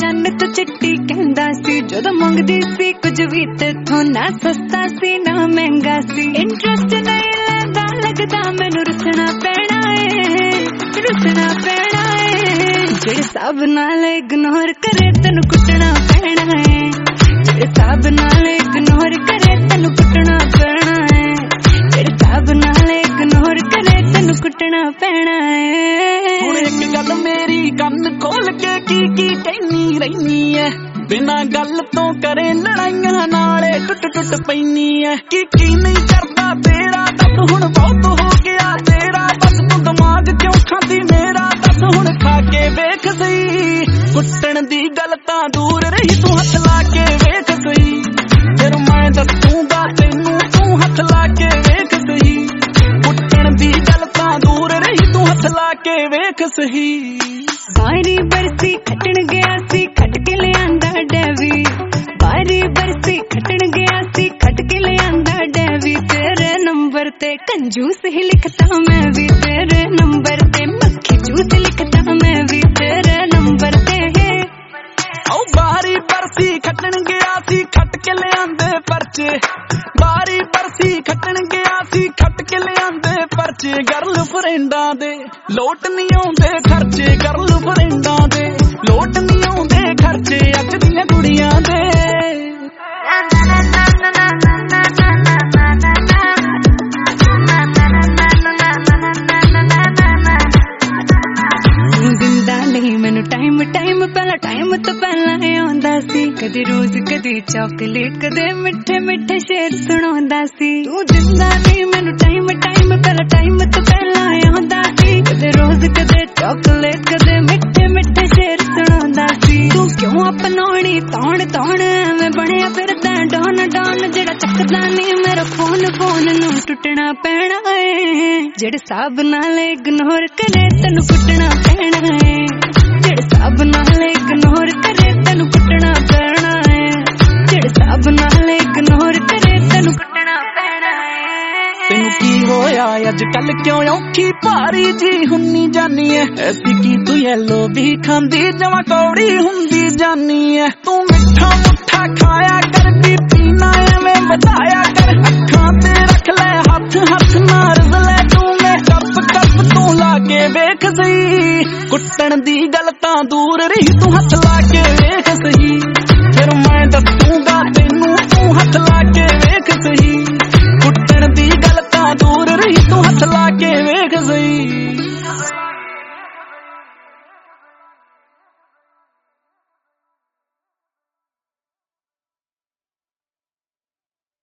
चैन तो चिट्टी कहंदा सी जदों मंगदी सी कुछ भी तेथों ना सस्ता सी ना महंगा सी इंटरेस्ट नहीं लैंदा लगदा मैनू रुसना पैना है रुसना पैना है जेड़े सब नाल इग्नोर करे तैनू कुटना पैना है जेड़े सब नाल इग्नोर करे तैनू कुटना पैना है जेड़े सब नाल इग्नोर करे तैनू कुटना पैना है हुण इक गल मेरी कंन खोल के की कहनी रहनी है बिना गल तो करे लड़ाइयां नाले टुट टुट पैनी है की नहीं करदा तेरा दस हुण बहुत हो गया तेरा बस तू दिमाग क्यों खांदी मेरा दस हुण खा के वेख सही कुट्टण दी गल तां दूर रही तू हथ ला के वेख सही फिर मैं दसूंगा तैनू तू हथ ला के वेख सही कुट्टण दी गल तां दूर रही तू हथ ला के वेख सही बारी बरसी खटन गया सी खट के ले आंदा डेवी बारी बरसी खटन गया सी खट के ले आंदा डेवी तेरे नंबर ते कंजूस ही लिखता मैं भी तेरे नंबर ते मक्खी जूस लिखता मैं भी तेरे नंबर ते ओ बारी बरसी खटन गया सी खट के ले आंदे परचे बारी बरसी खटन गया सी खट के ले आंदे परचे गर्ल फ्रेंडा दे लोट नहीं आउंदे खर्चे गर्ल फ्रेंडा दे लोट नहीं आउंदे खर्चे अज दियां कुड़ियां दे मैनू टाइम टाइम पहला टाइम तो पहला आंदा सी कदे रोज कदे चॉकलेट कदे मिठे मिठे शेर सुनांदा सी तू दिंदा नहीं मैनू टाइम टाइम पहला टाइम तो पहला आंदा सी कदे रोज कदे चॉकलेट कदे मिठे मिठे शेर सुनांदा सी तू क्यों अपनानी तौण तौण मैं बनया फिरदा डॉन डॉन जेड़ा चकदा नहीं मेरा फोन फोन नू टुटना पैना है जेड़े साब नाल इग्नोर करे तैनू कुटना पैना है जेड़े सब नाल इग्नोर करे तैनू कुटना पैना है जेड़े सब नाल इग्नोर करे तैनू कुटना पैना है तैनू की होया अज कल क्यों औखी भारी जी हुन्नी जानी है ऐसी की तू येलो भी खांदी जमा कौड़ी हुंदी जानी है तू मिठा मुठा खाया कर भी पीना एवें बताया कर अखां ते रख ले हथ हथ नार ले तू मैं कप कप तू लागे वेख सही कुट्टण दी गल तां दूर रही तू हथ ला के वेख सही फिर मैं दसूंगा तैनू तू हथ ला के वेख सही